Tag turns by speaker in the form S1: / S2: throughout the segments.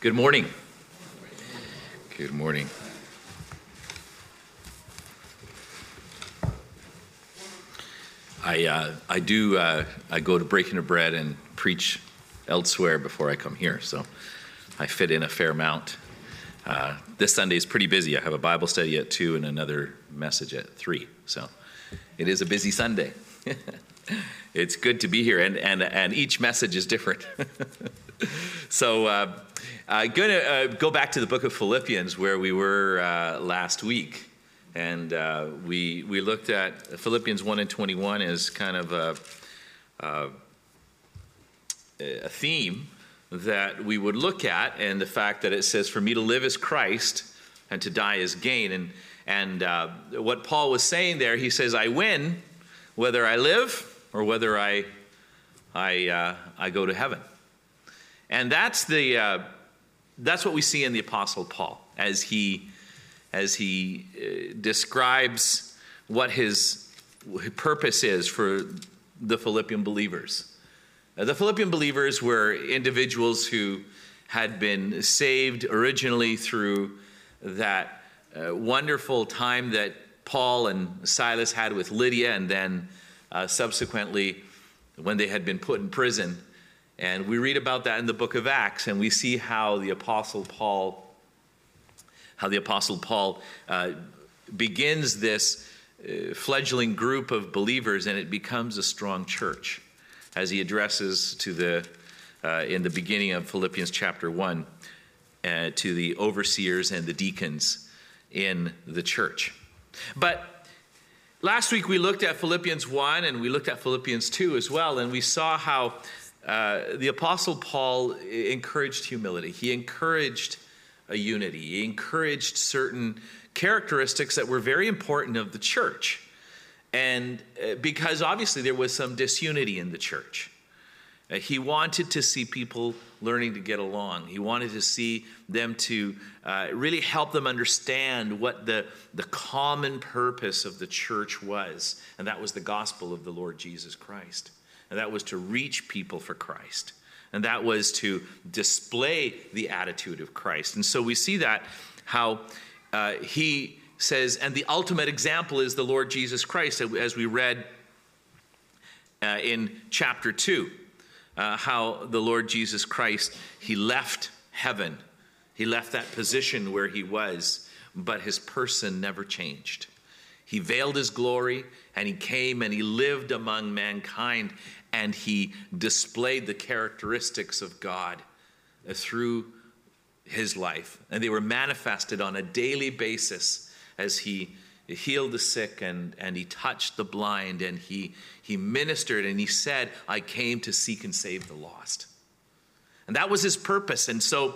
S1: Good morning. Good morning. I go to Breaking of Bread and preach elsewhere before I come here, so I fit in a fair amount. This Sunday is pretty busy. I have a Bible study at 2 and another message at 3, so it is a busy Sunday. It's good to be here, and each message is different. So I'm going to go back to the book of Philippians where we were last week. And we looked at Philippians 1 and 21 as kind of a theme that we would look at, and the fact that it says, for me to live is Christ and to die is gain. And what Paul was saying there, he says, I win whether I live or whether I go to heaven. And that's what we see in the Apostle Paul as he describes what his purpose is for the Philippian believers. The Philippian believers were individuals who had been saved originally through that wonderful time that Paul and Silas had with Lydia, and then subsequently when they had been put in prison. And we read about that in the book of Acts, and we see how the Apostle Paul begins this fledgling group of believers, and it becomes a strong church, as he addresses to in the beginning of Philippians chapter 1 to the overseers and the deacons in the church. But last week we looked at Philippians 1 and we looked at Philippians 2 as well, and we saw how the Apostle Paul encouraged humility. He encouraged a unity. He encouraged certain characteristics that were very important of the church. And because obviously there was some disunity in the church. He wanted to see people learning to get along. He wanted to see them to really help them understand what the common purpose of the church was. And that was the gospel of the Lord Jesus Christ. And that was to reach people for Christ. And that was to display the attitude of Christ. And so we see that how he says, and the ultimate example is the Lord Jesus Christ, as we read in chapter 2, how the Lord Jesus Christ, he left heaven. He left that position where he was, but his person never changed. He veiled his glory, and he came and he lived among mankind, and he displayed the characteristics of God through his life. And they were manifested on a daily basis as he healed the sick and he touched the blind, and he ministered, and he said, I came to seek and save the lost. And that was his purpose. And so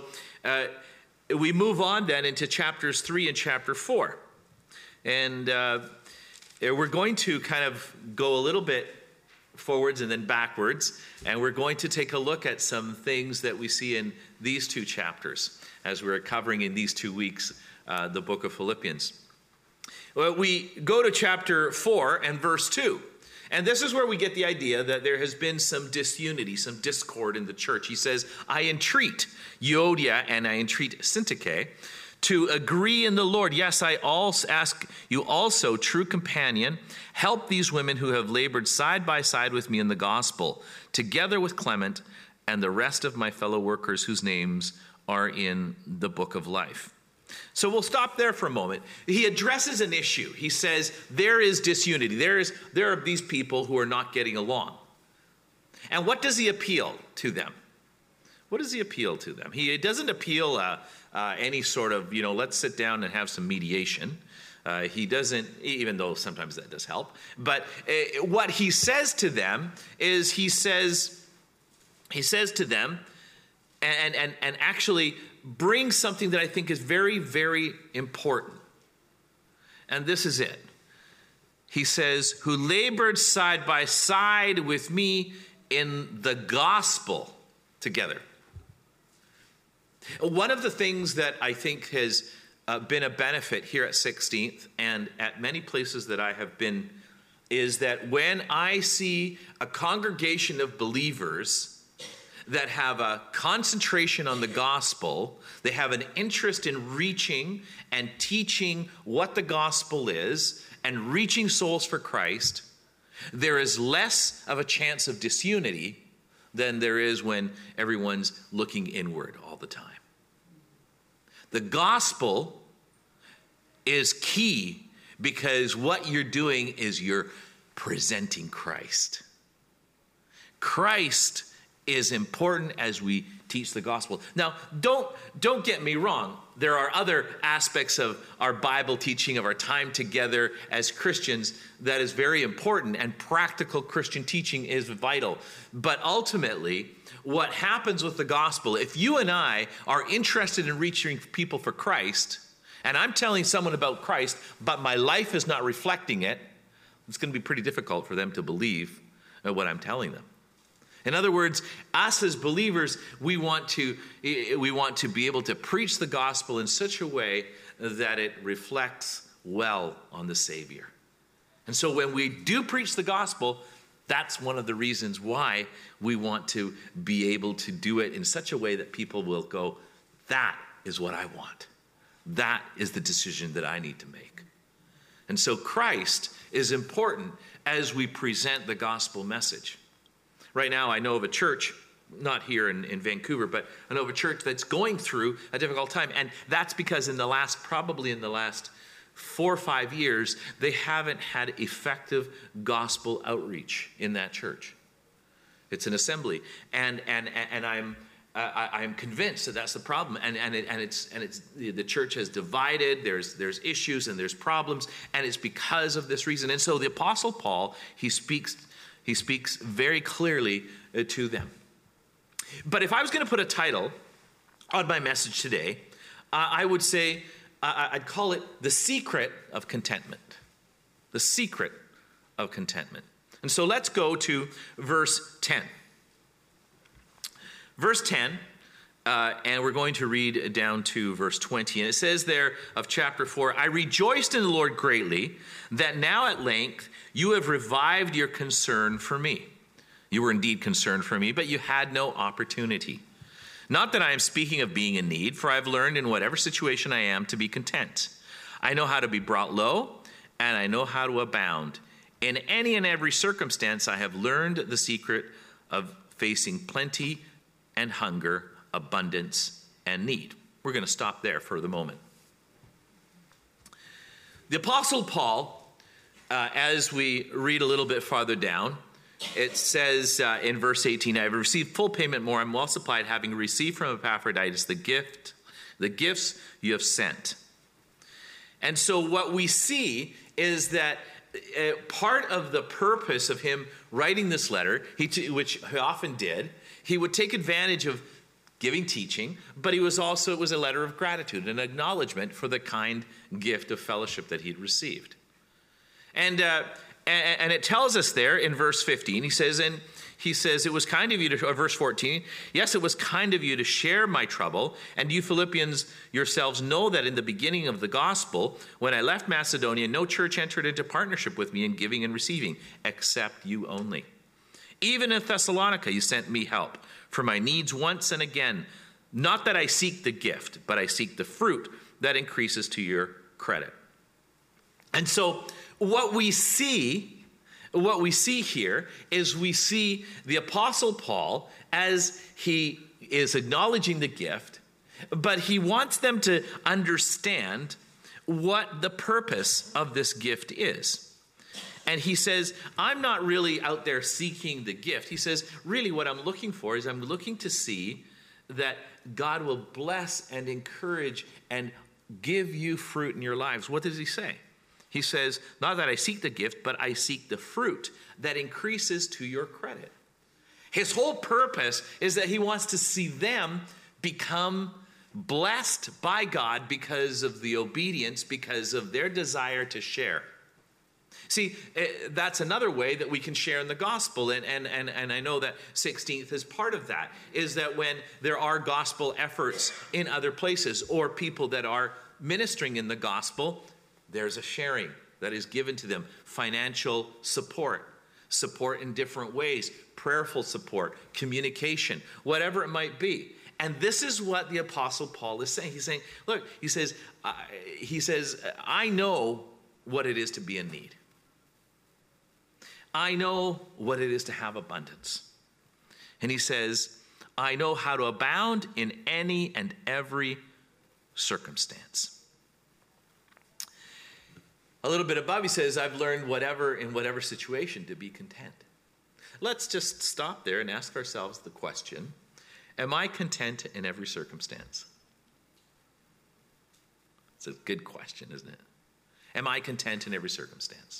S1: we move on then into chapters 3 and chapter 4. And we're going to kind of go a little bit forwards and then backwards, and we're going to take a look at some things that we see in these two chapters as we're covering in these 2 weeks the book of Philippians. Well, we go to chapter 4 and verse 2, and this is where we get the idea that there has been some disunity, some discord in the church. He says, I entreat Euodia and I entreat Syntyche to agree in the Lord. Yes, I also ask you also, true companion, help these women who have labored side by side with me in the gospel, together with Clement and the rest of my fellow workers whose names are in the book of life. So we'll stop there for a moment. He addresses an issue. He says there is disunity. There are these people who are not getting along. And what does he appeal to them? What does he appeal to them? He doesn't appeal any sort of, let's sit down and have some mediation. He doesn't, even though sometimes that does help. But what he says to them is he says to them and actually brings something that I think is very, very important. And this is it. He says, who labored side by side with me in the gospel together. One of the things that I think has been a benefit here at 16th and at many places that I have been is that when I see a congregation of believers that have a concentration on the gospel, they have an interest in reaching and teaching what the gospel is and reaching souls for Christ, there is less of a chance of disunity than there is when everyone's looking inward all the time. The gospel is key because what you're doing is you're presenting Christ. Christ is important as we teach the gospel. Now, don't get me wrong. There are other aspects of our Bible teaching, of our time together as Christians, that is very important, and practical Christian teaching is vital. But ultimately, what happens with the gospel, if you and I are interested in reaching people for Christ, and I'm telling someone about Christ, but my life is not reflecting it, it's going to be pretty difficult for them to believe what I'm telling them. In other words, us as believers, we want to be able to preach the gospel in such a way that it reflects well on the Savior. And so when we do preach the gospel, that's one of the reasons why we want to be able to do it in such a way that people will go, that is what I want. That is the decision that I need to make. And so Christ is important as we present the gospel message. Right now, I know of a church, not here in Vancouver, but I know of a church that's going through a difficult time. And that's because probably in the last 4 or 5 years, they haven't had effective gospel outreach in that church. It's an assembly. And I'm convinced that that's the problem. And the church has divided. There's issues and there's problems. And it's because of this reason. And so the Apostle Paul, he speaks very clearly to them. But if I was going to put a title on my message today, I would say, I'd call it The Secret of Contentment. The Secret of Contentment. And so let's go to verse 10. Verse 10, and we're going to read down to verse 20. And it says there of chapter 4, I rejoiced in the Lord greatly that now at length you have revived your concern for me. You were indeed concerned for me, but you had no opportunity. Not that I am speaking of being in need, for I have learned in whatever situation I am to be content. I know how to be brought low, and I know how to abound. In any and every circumstance, I have learned the secret of facing plenty and hunger, abundance and need. We're going to stop there for the moment. The Apostle Paul, as we read a little bit farther down, it says in verse 18, I have received full payment more and well supplied, having received from Epaphroditus the gifts you have sent. And so what we see is that part of the purpose of him writing this letter, which he often did, he would take advantage of giving teaching, but it was a letter of gratitude, an acknowledgement for the kind gift of fellowship that he'd received. And it tells us there in verse 15, he says, it was kind of you to, verse 14, yes, it was kind of you to share my trouble, and you Philippians yourselves know that in the beginning of the gospel, when I left Macedonia, no church entered into partnership with me in giving and receiving, except you only. Even in Thessalonica, you sent me help for my needs once and again. Not that I seek the gift, but I seek the fruit that increases to your credit. And so what we see here is we see the Apostle Paul as he is acknowledging the gift, but he wants them to understand what the purpose of this gift is. And he says, I'm not really out there seeking the gift. He says, really what I'm looking for is I'm looking to see that God will bless and encourage and give you fruit in your lives. What does he say? He says, not that I seek the gift, but I seek the fruit that increases to your credit. His whole purpose is that he wants to see them become blessed by God because of the obedience, because of their desire to share. See, that's another way that we can share in the gospel, and I know that 16th is part of that, is that when there are gospel efforts in other places or people that are ministering in the gospel, there's a sharing that is given to them, financial support in different ways, prayerful support, communication, whatever it might be. And this is what the Apostle Paul is saying. He's saying, look, he says, I know what it is to be in need. I know what it is to have abundance. And he says, I know how to abound in any and every circumstance. A little bit above, he says, I've learned in whatever situation to be content. Let's just stop there and ask ourselves the question, am I content in every circumstance? It's a good question, isn't it? Am I content in every circumstance?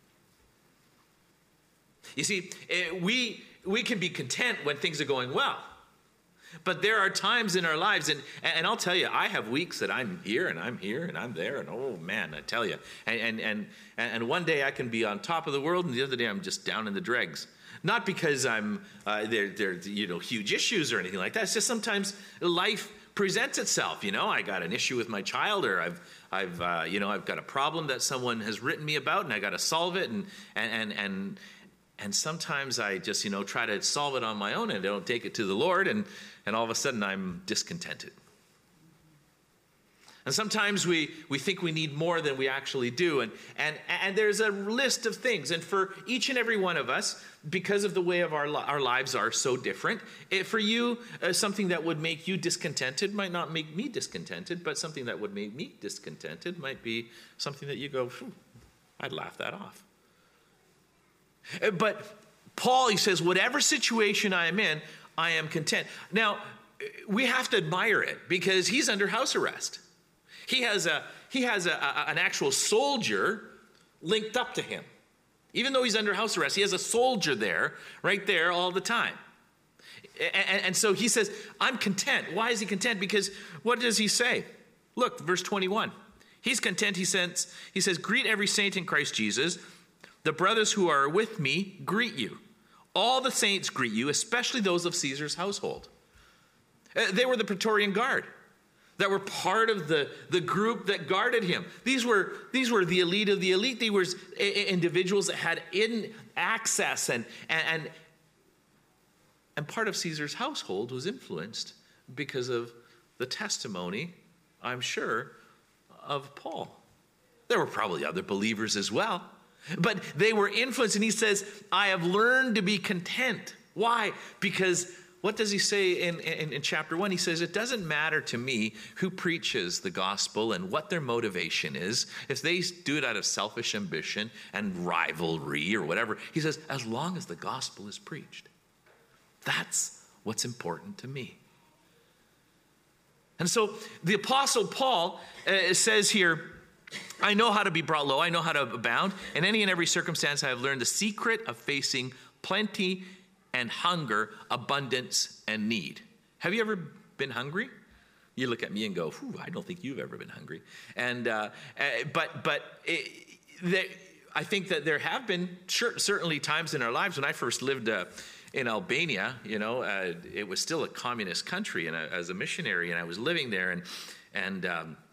S1: You see, we can be content when things are going well. But there are times in our lives, and I'll tell you, I have weeks that I'm here and I'm there, and oh man, I tell you. And one day I can be on top of the world, and the other day I'm just down in the dregs. Not because I'm there huge issues or anything like that. It's just sometimes life presents itself. I got an issue with my child, or I've got a problem that someone has written me about, and I got to solve it, and sometimes I just, try to solve it on my own, and I don't take it to the Lord, and all of a sudden I'm discontented. And sometimes we think we need more than we actually do, and there's a list of things, and for each and every one of us, because of the way of our lives are so different, for you, something that would make you discontented might not make me discontented, but something that would make me discontented might be something that you go, I'd laugh that off. But Paul, he says, whatever situation I am in, I am content. Now, we have to admire it because he's under house arrest. He has an actual soldier linked up to him. Even though he's under house arrest, he has a soldier there, right there all the time. And so he says, I'm content. Why is he content? Because what does he say? Look, verse 21. He's content, he says, greet every saint in Christ Jesus. The brothers who are with me greet you. All the saints greet you, especially those of Caesar's household. They were the Praetorian Guard that were part of the group that guarded him. These were the elite of the elite. They were individuals that had access, and part of Caesar's household was influenced because of the testimony, I'm sure, of Paul. There were probably other believers as well. But they were influenced, and he says, I have learned to be content. Why? Because what does he say in chapter 1? He says, it doesn't matter to me who preaches the gospel and what their motivation is. If they do it out of selfish ambition and rivalry or whatever, he says, as long as the gospel is preached. That's what's important to me. And so the Apostle Paul says here, I know how to be brought low. I know how to abound. In any and every circumstance, I have learned the secret of facing plenty and hunger, abundance and need. Have you ever been hungry? You look at me and go, I don't think you've ever been hungry. And I think that there have been certainly times in our lives. When I first lived in Albania, it was still a communist country, and as a missionary, and I was living there, and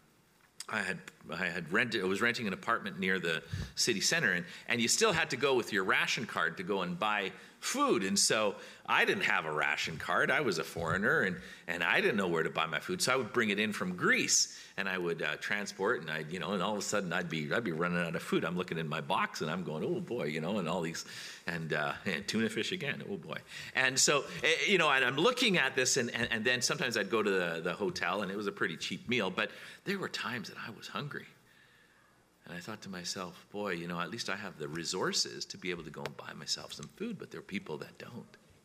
S1: I was renting an apartment near the city center, and you still had to go with your ration card to go and buy food. And so I didn't have a ration card. I was a foreigner, and I didn't know where to buy my food. So I would bring it in from Greece, and I would transport, and and all of a sudden I'd be running out of food. I'm looking in my box, and I'm going, oh boy, and all these, and tuna fish again, oh boy. And so, and I'm looking at this, and then sometimes I'd go to the hotel, and it was a pretty cheap meal, but there were times that I was hungry. And I thought to myself, boy, at least I have the resources to be able to go and buy myself some food, but there are people that don't.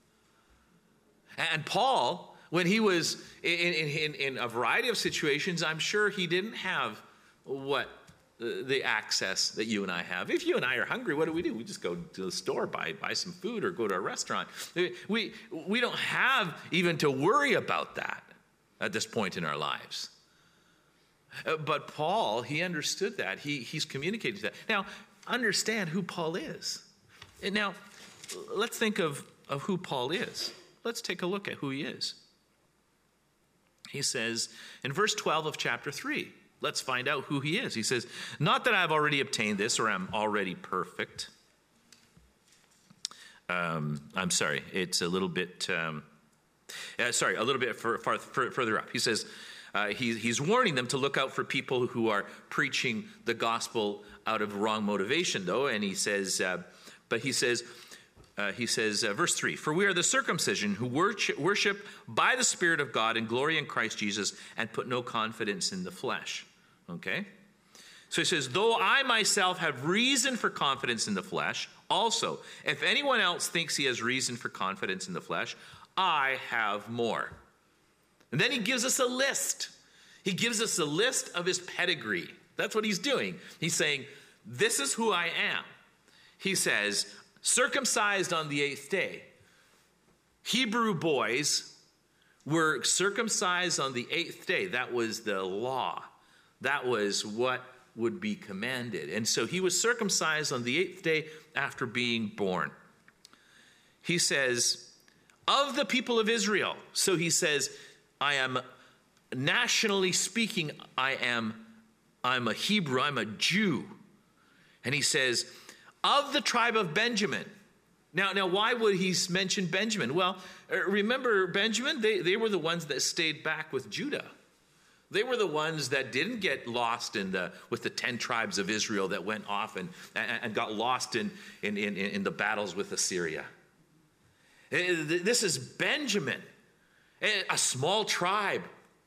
S1: And Paul, when he was in a variety of situations, I'm sure he didn't have the access that you and I have. If you and I are hungry, what do? We just go to the store, buy some food, or go to a restaurant. We don't have even to worry about that at this point in our lives. But Paul, he understood that. He's communicated that. Now, understand who Paul is. And now, let's think of who Paul is. Let's take a look at who he is. He says in verse 12 of chapter 3, let's find out who he is. He says, not that I've already obtained this or am already perfect, I'm sorry, it's a little bit, a little bit further up. He says, he's warning them to look out for people who are preaching the gospel out of wrong motivation, though. And he says, verse 3, for we are the circumcision who worship by the Spirit of God and glory in Christ Jesus and put no confidence in the flesh. Okay? So he says, though I myself have reason for confidence in the flesh, also, if anyone else thinks he has reason for confidence in the flesh, I have more. And then he gives us a list. He gives us a list of his pedigree. That's what he's doing. He's saying, this is who I am. He says, circumcised on the 8th day. Hebrew boys were circumcised on the 8th day. That was the law. That was what would be commanded. And so he was circumcised on the 8th day after being born. He says, of the people of Israel. So he says, I am, nationally speaking, I'm a Hebrew, I'm a Jew. And he says, of the tribe of Benjamin. Now, why would he mention Benjamin? Well, remember Benjamin? They were the ones that stayed back with Judah. They were the ones that didn't get lost with the 10 tribes of Israel that went off and got lost in the battles with Assyria. This is Benjamin, a small tribe.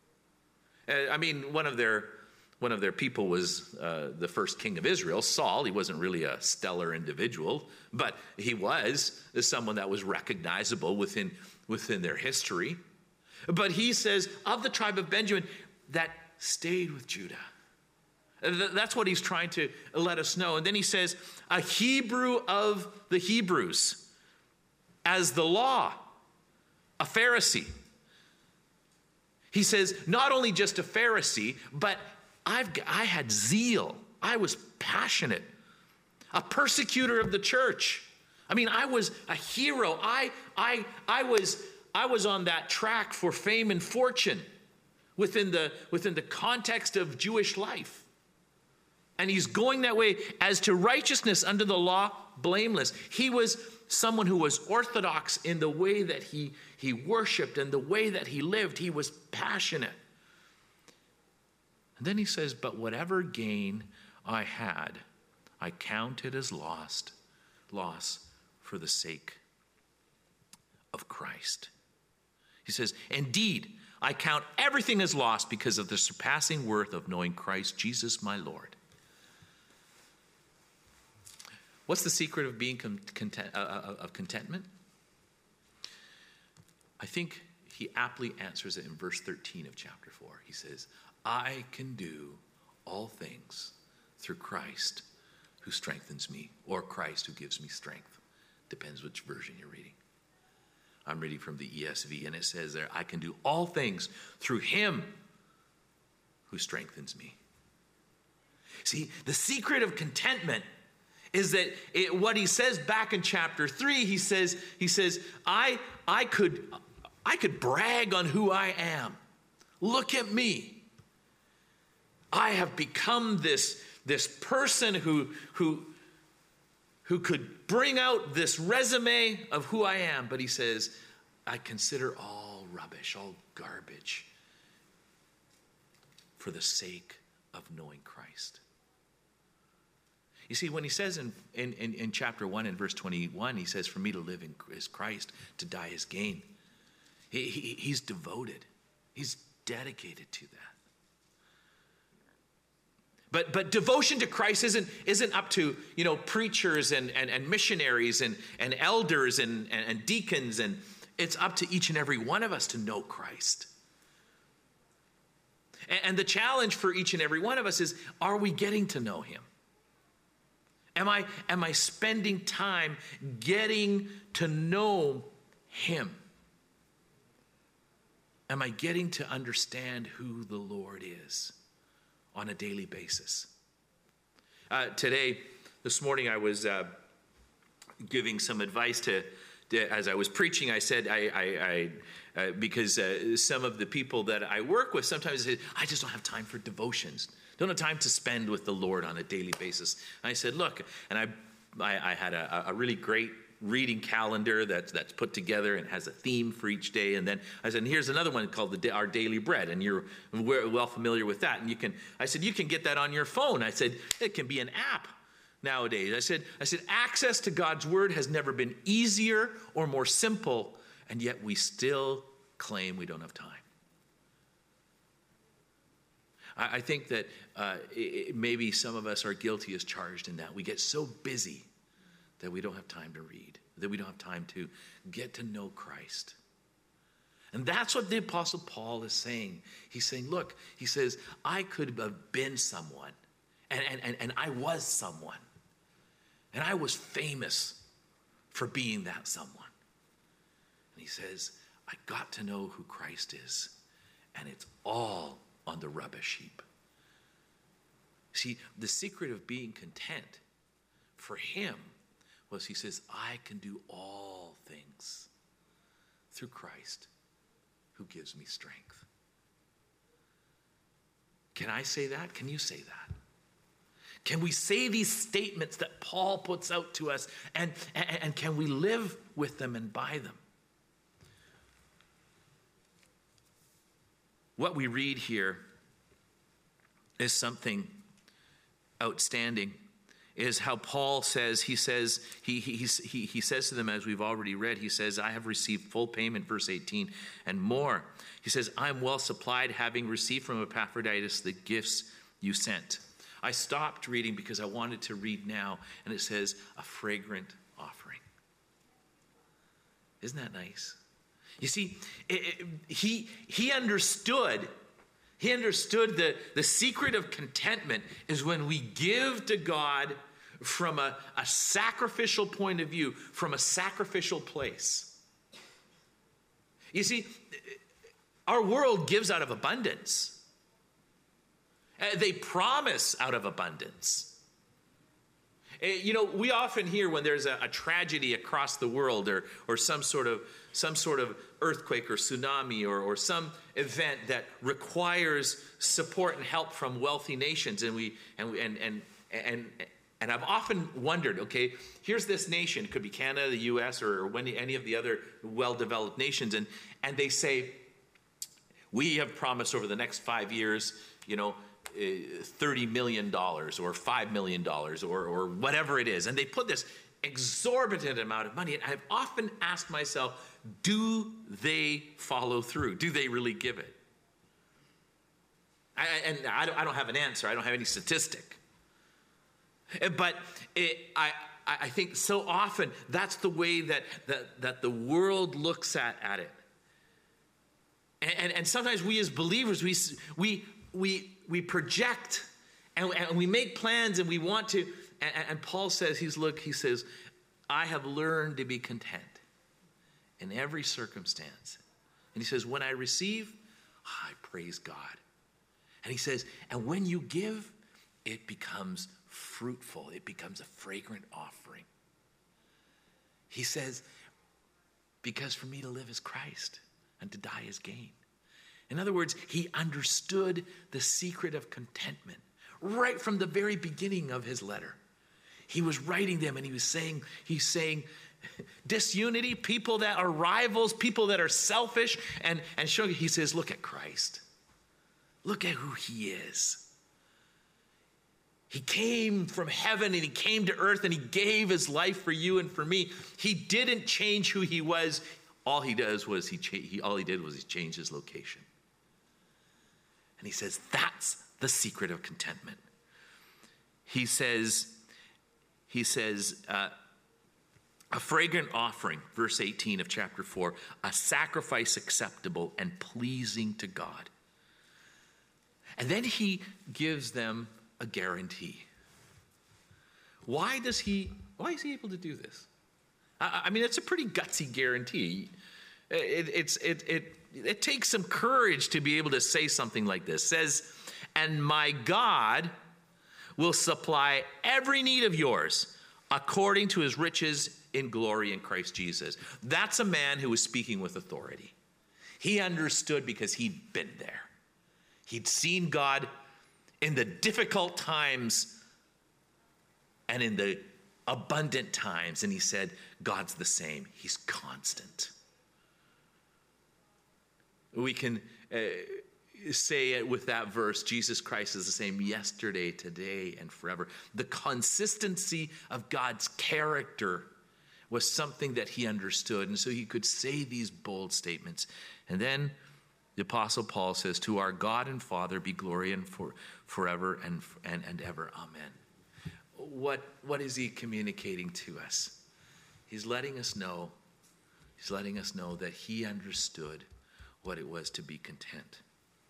S1: I mean, one of their people was the first king of Israel, Saul. He wasn't really a stellar individual, but he was someone that was recognizable within their history. But he says, of the tribe of Benjamin, that stayed with Judah. That's what he's trying to let us know. And then he says, a Hebrew of the Hebrews, as the law, a Pharisee. He says, not only just a Pharisee, but I had zeal. I was passionate. A persecutor of the church. I mean, I was a hero. I was on that track for fame and fortune within the context of Jewish life. And he's going that way. As to righteousness under the law, blameless. He was someone who was orthodox in the way that he worshiped and the way that he lived. He was passionate. And then he says, but whatever gain I had, I counted as loss for the sake of Christ. He says, indeed, I count everything as loss because of the surpassing worth of knowing Christ Jesus my Lord. What's the secret of being of contentment? I think he aptly answers it in verse 13 of chapter 4. He says, I can do all things through Christ who strengthens me, or Christ who gives me strength. Depends which version you're reading. I'm reading from the ESV, and it says there, I can do all things through him who strengthens me. See, the secret of contentment is that what he says back in chapter 3, he says, I could brag on who I am. Look at me. I have become this person who could bring out this resume of who I am. But he says, I consider all rubbish, all garbage for the sake of knowing Christ. You see, when he says in chapter 1 and verse 21, he says, for me to live is Christ, to die is gain. He's devoted. He's dedicated to that. But devotion to Christ isn't up to, preachers and missionaries and elders and deacons, and it's up to each and every one of us to know Christ. And the challenge for each and every one of us is, are we getting to know him? Am I spending time getting to know him? Am I getting to understand who the Lord is on a daily basis? This morning, I was giving some advice as I was preaching. I said, because some of the people that I work with sometimes say, I just don't have time for devotions. Don't have time to spend with the Lord on a daily basis. And I said, look, and I had a really great reading calendar that's put together and has a theme for each day. And then I said, and here's another one called Our Daily Bread, and you're well familiar with that. And you can get that on your phone. I said, it can be an app nowadays. I said, access to God's word has never been easier or more simple, and yet we still claim we don't have time. I think that maybe some of us are guilty as charged in that. We get so busy that we don't have time to read, that we don't have time to get to know Christ. And that's what the Apostle Paul is saying. He's saying, look, he says, I could have been someone, and I was someone. And I was famous for being that someone. And he says, I got to know who Christ is, and it's all on the rubbish heap. See, the secret of being content for him was, he says, I can do all things through Christ who gives me strength. Can I say that? Can you say that? Can we say these statements that Paul puts out to us, and can we live with them and by them? What we read here is something outstanding. Is how Paul says, he says to them, as we've already read, he says, I have received full payment, verse 18, and more. He says, I'm well supplied, having received from Epaphroditus the gifts you sent. I stopped reading because I wanted to read now, and it says, a fragrant offering. Isn't that nice? You see, he understood the secret of contentment is when we give to God from a sacrificial point of view, from a sacrificial place. You see, our world gives out of abundance. They promise out of abundance. You know, we often hear when there's a tragedy across the world, or some sort of earthquake or tsunami or some event that requires support and help from wealthy nations, and I've often wondered, okay, here's this nation, it could be Canada, the U.S., or any of the other well-developed nations, and they say, we have promised over the next 5 years, $30 million or $5 million or whatever it is. And they put this exorbitant amount of money. And I've often asked myself, do they follow through? Do they really give it? I don't have an answer. I don't have any statistic. But I think so often that's the way that the world looks at it. And sometimes we as believers, we project and we make plans and we want to, and Paul says, he says, I have learned to be content in every circumstance. And he says, when I receive, I praise God. And he says, and when you give, it becomes fruitful. It becomes a fragrant offering. He says, because for me to live is Christ and to die is gain. In other words, he understood the secret of contentment right from the very beginning of his letter. He was writing them and he's saying, disunity, people that are rivals, people that are selfish, and showing, he says, look at Christ. Look at who he is. He came from heaven and he came to earth and he gave his life for you and for me. He didn't change who he was. All he did was he changed his location. And he says, that's the secret of contentment. He says, a fragrant offering, verse 18 of chapter 4, a sacrifice acceptable and pleasing to God. And then he gives them a guarantee. Why is he able to do this? I mean, it's a pretty gutsy guarantee. It takes some courage to be able to say something like this. It says, and my God will supply every need of yours according to his riches in glory in Christ Jesus. That's a man who was speaking with authority. He understood because he'd been there. He'd seen God in the difficult times and in the abundant times. And he said, God's the same. He's constant. We can say it with that verse, Jesus Christ is the same yesterday, today, and forever. The consistency of God's character was something that he understood. And so he could say these bold statements. And then the Apostle Paul says, to our God and Father be glory and forever and ever. Amen. What is he communicating to us? He's letting us know that he understood what it was to be content.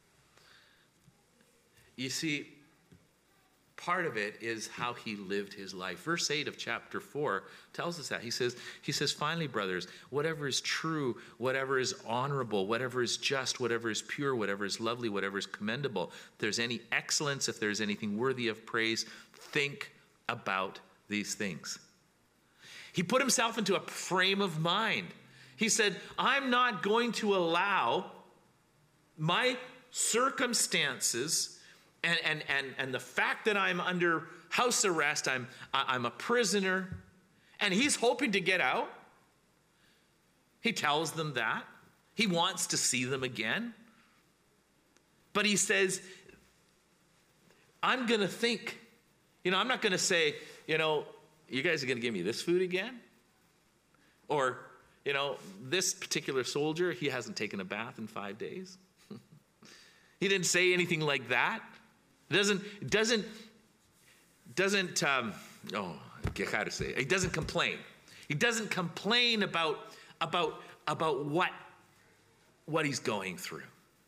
S1: You see, part of it is how he lived his life. Verse 8 of chapter 4 tells us that. He says, finally, brothers, whatever is true, whatever is honorable, whatever is just, whatever is pure, whatever is lovely, whatever is commendable, if there's any excellence, if there's anything worthy of praise, think about these things. He put himself into a frame of mind. He said, I'm not going to allow my circumstances and the fact that I'm under house arrest, I'm a prisoner, and he's hoping to get out. He tells them that. He wants to see them again. But he says, I'm going to think. I'm not going to say, you guys are going to give me this food again? Or, this particular soldier, he hasn't taken a bath in 5 days. He didn't say anything like that. He doesn't complain. He doesn't complain about what he's going through.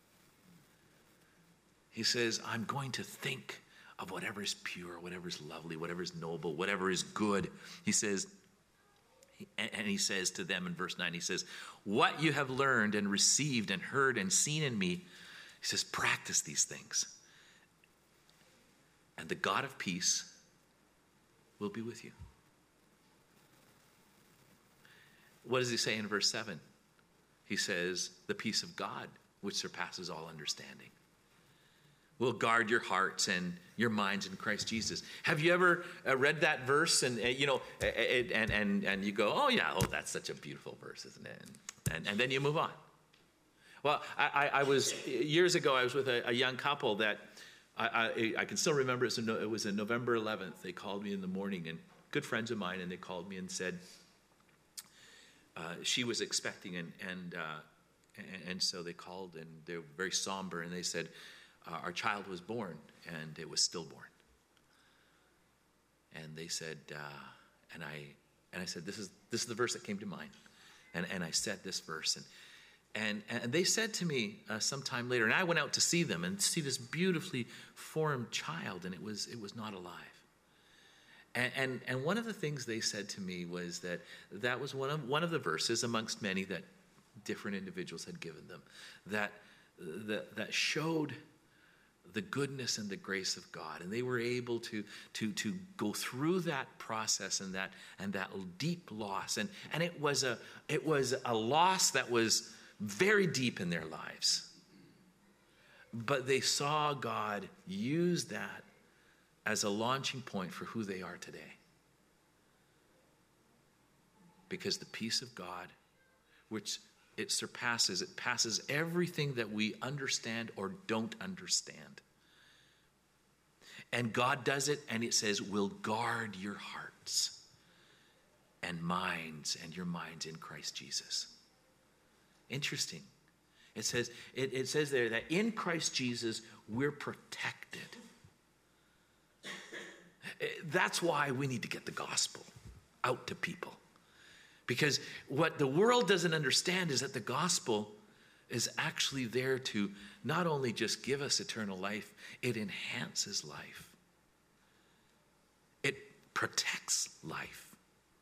S1: He says, I'm going to think of whatever is pure, whatever is lovely, whatever is noble, whatever is good. He says, and he says to them in verse 9, he says, what you have learned and received and heard and seen in me, he says, practice these things. And the God of peace will be with you. What does he say in verse 7? He says, the peace of God, which surpasses all understanding, will guard your hearts and your minds in Christ Jesus. Have you ever read that verse and you go, oh, that's such a beautiful verse, isn't it? And then you move on. Well, I was, years ago, I was with a young couple that I can still remember. It was on November 11th. They called me in the morning, and good friends of mine, and they called me and said she was expecting, and so they called, and they were very somber, and they said, our child was born, and it was stillborn. And they said, and I said, this is the verse that came to mind, and I said this verse, and they said to me sometime later, and I went out to see them and see this beautifully formed child, and it was not alive. And one of the things they said to me was that was one of the verses amongst many that different individuals had given them that showed the goodness and the grace of God, and they were able to go through that process and that deep loss, and it was a loss that was very deep in their lives. But they saw God use that as a launching point for who they are today. Because the peace of God, which it passes everything that we understand or don't understand. And God does it, and it says, will guard your hearts and minds and your minds in Christ Jesus. Interesting. It says there that in Christ Jesus, we're protected. That's why we need to get the gospel out to people. Because what the world doesn't understand is that the gospel is actually there to not only just give us eternal life, it enhances life. It protects life.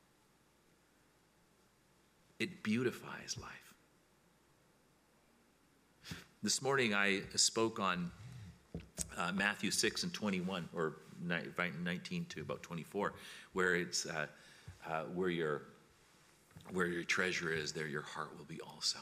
S1: It beautifies life. This morning I spoke on Matthew 6 and 21, or 19 to about 24, where it's where your treasure is, there your heart will be also.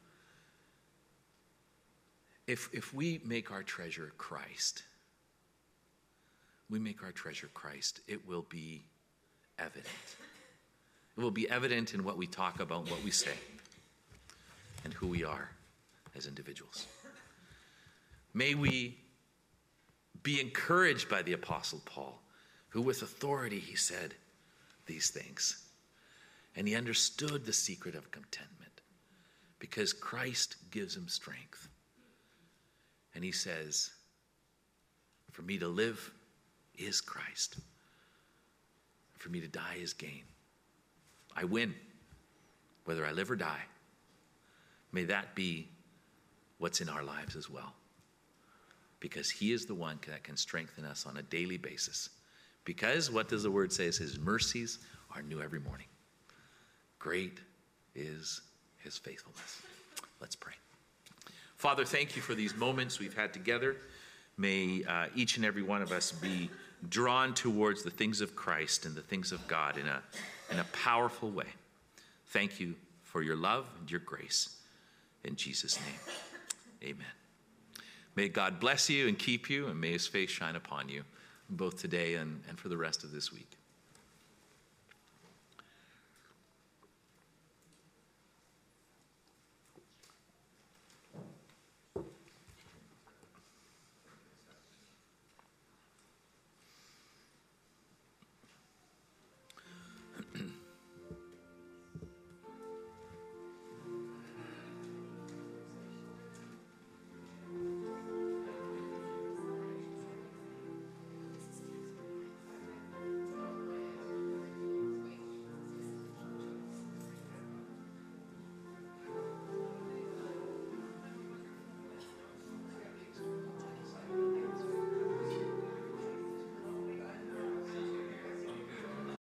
S1: If we make our treasure Christ, it will be evident. It will be evident in what we talk about, what we say, and who we are as individuals. May we be encouraged by the Apostle Paul, who with authority he said these things. And he understood the secret of contentment because Christ gives him strength. And he says, for me to live is Christ. For me to die is gain. I win, whether I live or die. May that be what's in our lives as well. Because he is the one that can strengthen us on a daily basis. Because what does the word say? His mercies are new every morning. Great is his faithfulness. Let's pray. Father, thank you for these moments we've had together. May each and every one of us be drawn towards the things of Christ and the things of God in a powerful way. Thank you for your love and your grace. In Jesus' name, amen. May God bless you and keep you, and may his face shine upon you, both today and for the rest of this week.